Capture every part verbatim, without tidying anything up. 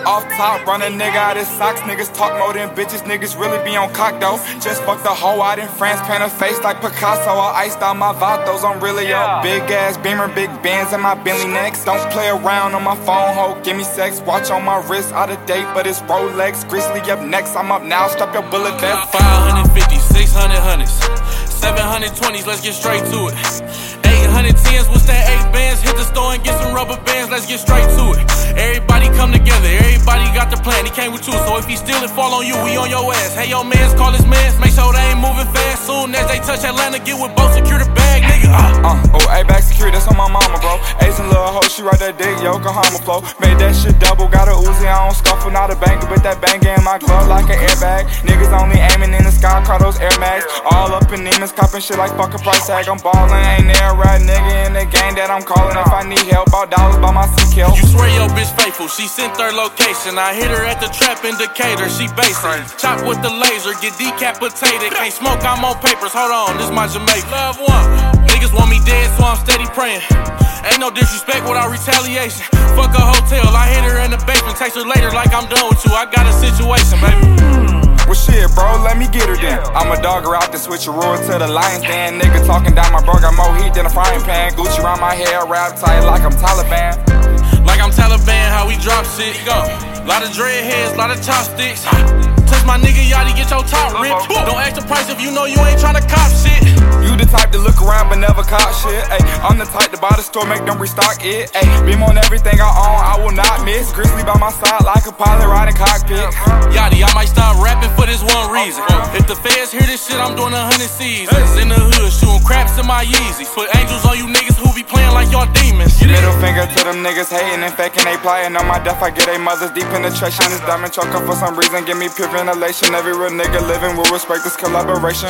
Off top, run a nigga out his socks. Niggas talk more than bitches, niggas really be on cock though. Just fucked the hoe out in France, paint her face like Picasso. I iced out my vatos, I'm really yeah. up. Big ass Beamer, big bands in my Bentley necks. Don't play around on my phone, ho, give me sex. Watch on my wrist, out of date, but it's Rolex. Grizzly up next, I'm up now, strap your bullet vest. five fifty, six hundred hundreds, seven hundred twenties, let's get straight to it. eight hundred tens, what's that eight bands? Hit the store and get some rubber bands, let's get straight to it. Everybody come together, everybody got the plan, he came with you. So if he steal it, fall on you, we on your ass. Hey, yo, mans, call his mans, make sure they ain't moving fast. Soon as they touch Atlanta, get with both, secure the bag, nigga. Uh, uh oh, A-back security, that's on my mama, bro. Ace and little hoe, she right that dick, Yokohama flow. Made that shit double, got a Uzi, I don't scuffle, not a banger, but that banger in my glove like an airbag. Niggas only aiming in the sky, call those Air Max. All up in demons, copping shit like fuck a price tag. I'm ballin', ain't there a right nigga in the game that I'm calling. If I need help, all dollars by my C K. You swear your bitch faithful, she sent her location. I hit her at the trap in Decatur, she basic. Chop with the laser, get decapitated. Can't smoke, I'm on papers, hold on, this my Jamaica. Love one, niggas want me dead, so I'm steady praying. Ain't no disrespect without retaliation. Fuck a hotel, I hit her in the basement. Text her later like I'm done with you, I got a situation, baby. Well shit, bro, let me get her then. I'm a dogger out the switcheroo to the lion's den. Nigga talking down my bro, got more heat than a frying pan. Gucci around my hair, wrapped tight like I'm Taliban. Like I'm Taliban, how we drop shit. Go. Lot of dreadheads, lot of chopsticks. Touch my nigga Yachty, get your top ripped. Don't ask the price if you know you ain't tryna cop shit. You the type to look around but never cop shit. Ay, I'm the type to buy the store, make them restock it. Ay, beam on everything I own, I will not miss. Grizzly by my side like a pilot riding cockpit. Yachty, I might stop rapping for this one reason. If the feds hear this shit, I'm doing a hundred seasons. In the hood, shooting craps in my Yeezys. Put angels on you niggas who be playing like y'all demons. Middle finger to them niggas hating and faking they plotting. On my death, I get they mothers deep penetration. This diamond choker for some reason, give me pure ventilation. Every real nigga living will respect this collaboration.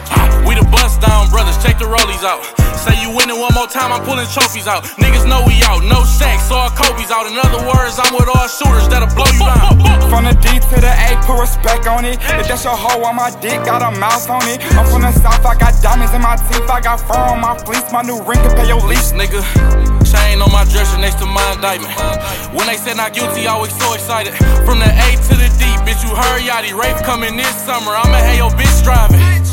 We the bust down brothers, check the rollies out. Say you winning one more time, I'm pulling trophies out. Niggas know we out, no Shaqs, all Kobe's out. In other words, I'm with all shooters that'll blow you down. From the D to the A, put respect on it. If that's your hoe on my dick, got a mouse on it. I'm from the south, I got diamonds in my teeth. I got fur on my fleece, my new ring can pay your lease. Nigga, chain on my dresser next to my indictment. When they said not guilty, I was so excited. From the A to the D, bitch, you heard Yachty. Rafe coming this summer, I'ma have your bitch driving.